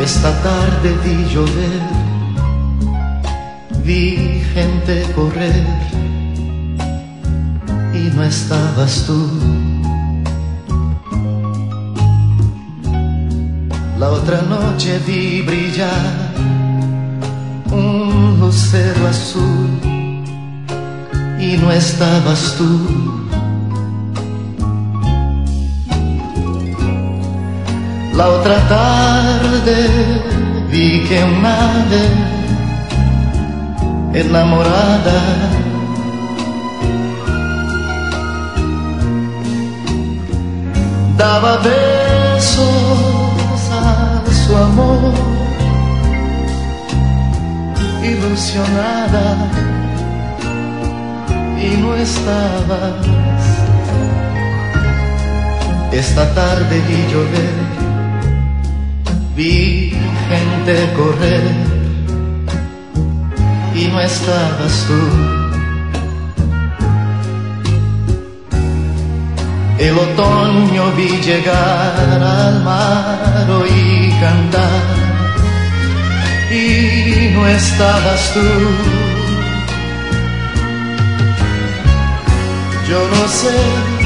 Esta tarde vi llover, vi gente correr y no estabas tú. La otra noche vi brillar un lucero azul y no estabas tú. La otra tarde vi que una ave enamorada daba besos a su amor, ilusionada, y no estabas. Esta tarde vi llover, vi gente correr y no estabas tú. El otoño vi llegar al mar, oí cantar y no estabas tú. Yo no sé